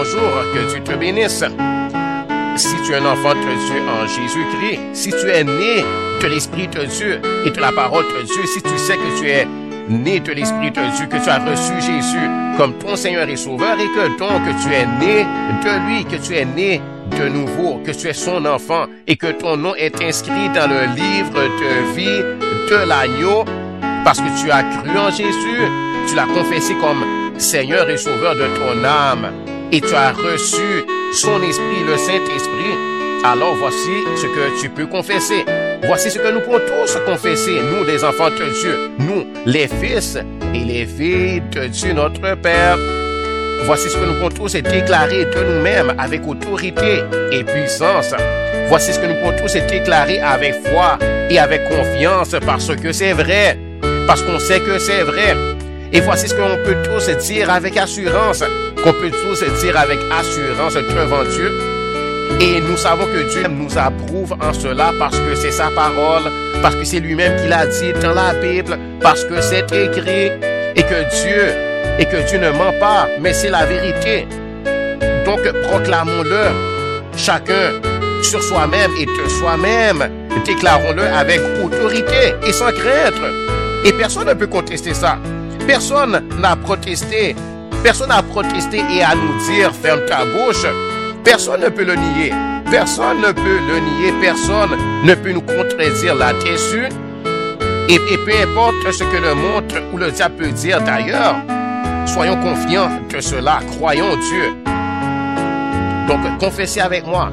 bonjour, que Dieu te bénisse. Si tu es un enfant de Dieu en Jésus-Christ, si tu es né de l'Esprit de Dieu et de la parole de Dieu, si tu sais que tu es né de l'Esprit de Dieu, que tu as reçu Jésus comme ton Seigneur et Sauveur et que donc tu es né de lui, que tu es né de nouveau, que tu es son enfant et que ton nom est inscrit dans le livre de vie de l'agneau parce que tu as cru en Jésus, tu l'as confessé comme Seigneur et Sauveur de ton âme et tu as reçu son esprit, le Saint-Esprit, alors voici ce que tu peux confesser. Voici ce que nous pouvons tous confesser, nous les enfants de Dieu, nous les fils et les filles de Dieu notre Père. Voici ce que nous pouvons tous déclarer de nous-mêmes avec autorité et puissance. Voici ce que nous pouvons tous déclarer avec foi et avec confiance parce que c'est vrai, parce qu'on sait que c'est vrai. Et voici ce qu'on peut tous dire avec assurance, qu'on peut tous dire avec assurance devant Dieu. Et nous savons que Dieu nous approuve en cela parce que c'est sa parole, parce que c'est lui-même qui l'a dit dans la Bible, parce que c'est écrit et que Dieu ne ment pas, mais c'est la vérité. Donc proclamons-le chacun sur soi-même et de soi-même. Déclarons-le avec autorité et sans crainte. Et personne ne peut contester ça. Personne n'a protesté. Personne n'a protesté et à nous dire « ferme ta bouche ». Personne ne peut le nier. Personne ne peut le nier. Personne ne peut nous contredire là-dessus. Et peu importe ce que le monde ou le diable peut dire d'ailleurs, soyons confiants de cela. Croyons en Dieu. Donc, confessez avec moi.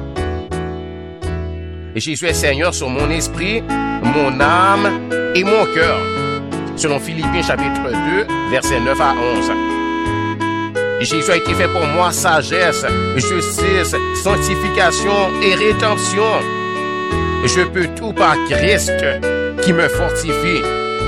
Jésus est Seigneur sur mon esprit, mon âme et mon cœur. Selon Philippiens chapitre 2, versets 9 à 11. Jésus a été fait pour moi sagesse, justice, sanctification et rédemption. Je peux tout par Christ qui me fortifie.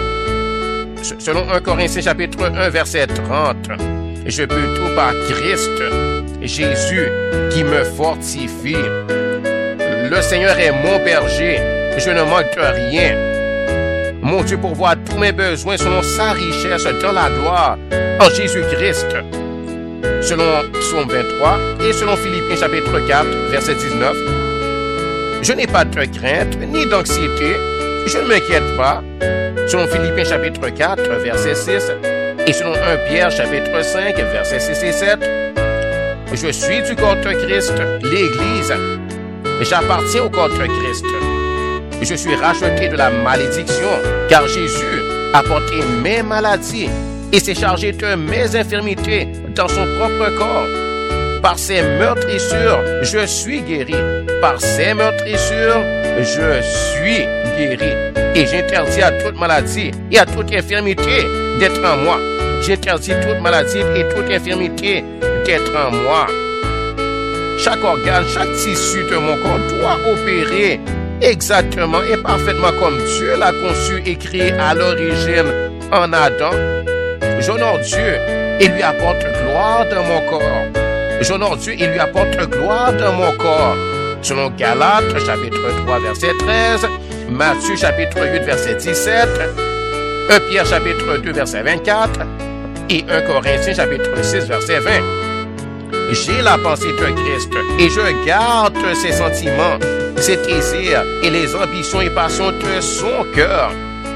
Selon 1 Corinthiens chapitre 1, verset 30. Je peux tout par Christ, Jésus qui me fortifie. Le Seigneur est mon berger, je ne manque de rien. Mon Dieu pourvoit tous mes besoins selon sa richesse dans la gloire en Jésus-Christ. Selon Psaume 23 et selon Philippiens chapitre 4, verset 19. Je n'ai pas de crainte ni d'anxiété, je ne m'inquiète pas. Selon Philippiens chapitre 4, verset 6 et selon 1 Pierre chapitre 5, verset 6 et 7. Je suis du corps de Christ, l'Église. J'appartiens au corps de Christ. Je suis racheté de la malédiction, car Jésus a porté mes maladies et s'est chargé de mes infirmités dans son propre corps. Par ses meurtrissures, je suis guéri. Par ses meurtrissures, je suis guéri. Et j'interdis à toute maladie et à toute infirmité d'être en moi. J'interdis toute maladie et toute infirmité d'être en moi. Chaque organe, chaque tissu de mon corps doit opérer exactement et parfaitement comme Dieu l'a conçu et créé à l'origine en Adam. J'honore Dieu et lui apporte gloire dans mon corps. J'honore Dieu et lui apporte gloire dans mon corps. Selon Galates, chapitre 3, verset 13, Matthieu, chapitre 8, verset 17, 1 Pierre, chapitre 2, verset 24 et 1 Corinthiens, chapitre 6, verset 20. J'ai la pensée de Christ et je garde ses sentiments, ses désirs et les ambitions et passions de son cœur.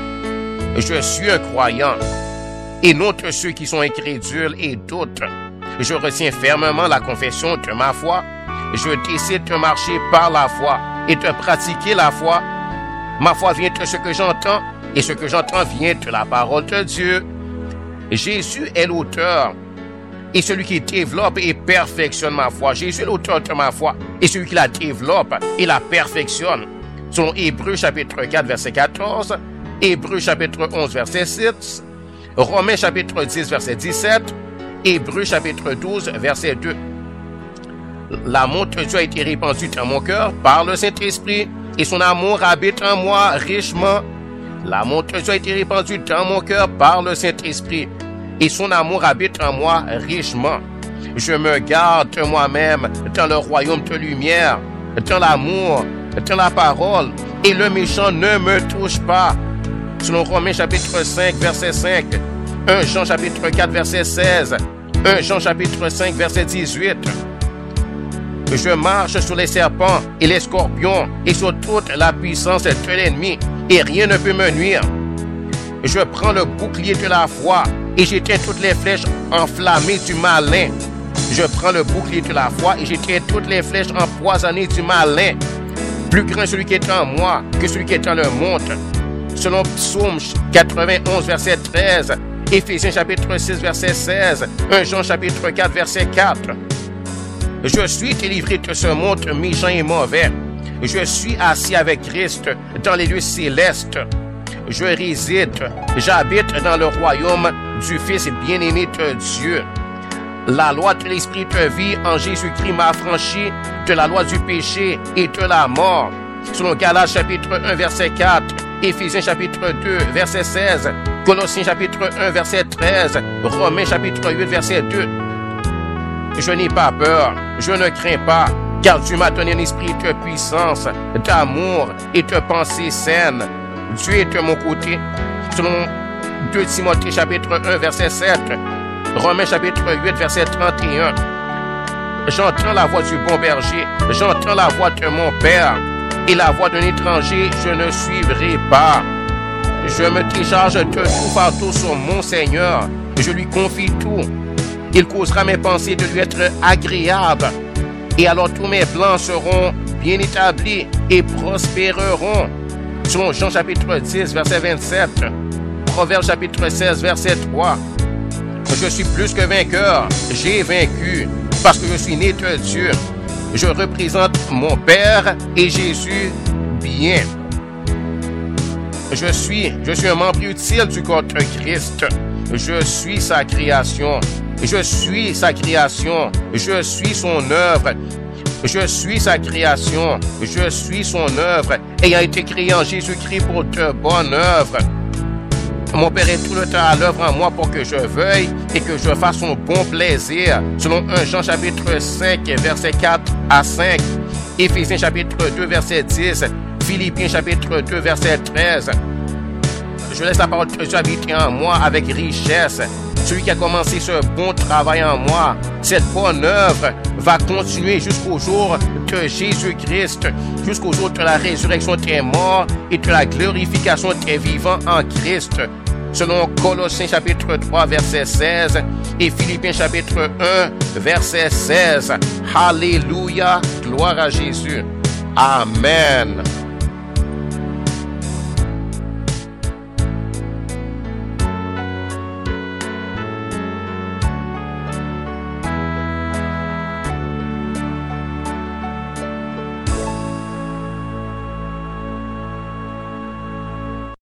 Je suis un croyant et non de ceux qui sont incrédules et doutent. Je retiens fermement la confession de ma foi. Je décide de marcher par la foi et de pratiquer la foi. Ma foi vient de ce que j'entends et ce que j'entends vient de la parole de Dieu. Jésus est l'auteur et celui qui développe et perfectionne ma foi. Jésus est l'auteur de ma foi et celui qui la développe et la perfectionne. Selon Hébreux chapitre 4 verset 14, Hébreux chapitre 11 verset 6, Romains chapitre 10 verset 17, Hébreux chapitre 12 verset 2. L'amour de Dieu a été répandu dans mon cœur par le Saint-Esprit et son amour habite en moi richement. L'amour de Dieu a été répandu dans mon cœur par le Saint-Esprit et son amour habite en moi richement. Je me garde moi-même dans le royaume de lumière, dans l'amour, dans la parole, et le méchant ne me touche pas. Selon Romains chapitre 5, verset 5, 1 Jean chapitre 4, verset 16, 1 Jean chapitre 5, verset 18, Je marche sur les serpents et les scorpions et sur toute la puissance de l'ennemi, et rien ne peut me nuire. Je prends le bouclier de la foi et j'éteins toutes les flèches enflammées du malin. Je prends le bouclier de la foi et j'éteins toutes les flèches empoisonnées du malin. Plus grand celui qui est en moi que celui qui est dans le monde. Selon Psaume 91, verset 13, Éphésiens chapitre 6, verset 16, 1 Jean chapitre 4, verset 4. Je suis délivré de ce monde méchant et mauvais. Je suis assis avec Christ dans les lieux célestes. Je réside, j'habite dans le royaume du Fils bien-aimé de Dieu. La loi de l'Esprit de vie en Jésus-Christ m'a affranchi de la loi du péché et de la mort. Selon Galates chapitre 1, verset 4, Éphésiens chapitre 2, verset 16, Colossiens chapitre 1, verset 13, Romains chapitre 8, verset 2. Je n'ai pas peur, je ne crains pas, car Dieu m'a donné un esprit de puissance, d'amour et de pensée saine. Dieu est de mon côté. Selon 2 Timothée chapitre 1, verset 7, Romains chapitre 8, verset 31. J'entends la voix du bon berger, j'entends la voix de mon Père, et la voix d'un étranger, je ne suivrai pas. Je me décharge de tout fardeau sur mon Seigneur, je lui confie tout. Il causera mes pensées de lui être agréables, et alors tous mes plans seront bien établis et prospéreront. Selon Jean chapitre 10, verset 27, Proverbe chapitre 16, verset 3. Je suis plus que vainqueur, j'ai vaincu, parce que je suis né de Dieu. Je représente mon Père et Jésus bien. Je suis un membre utile du corps de Christ. Je suis sa création. Je suis sa création. Je suis son œuvre. Je suis sa création. Je suis son œuvre, ayant été créé en Jésus-Christ pour de bonnes œuvres. Mon Père est tout le temps à l'œuvre en moi pour que je veuille et que je fasse son bon plaisir. Selon 1 Jean chapitre 5, verset 4 à 5, Éphésiens chapitre 2, verset 10, Philippiens chapitre 2, verset 13. Je laisse la parole de Dieu habiter en moi avec richesse. Celui qui a commencé ce bon travail en moi, cette bonne œuvre, va continuer jusqu'au jour de Jésus-Christ, jusqu'au jour de la résurrection des morts et de la glorification des vivants en Christ. Selon Colossiens chapitre 3, verset 16 et Philippiens chapitre 1, verset 16. Alléluia, gloire à Jésus. Amen.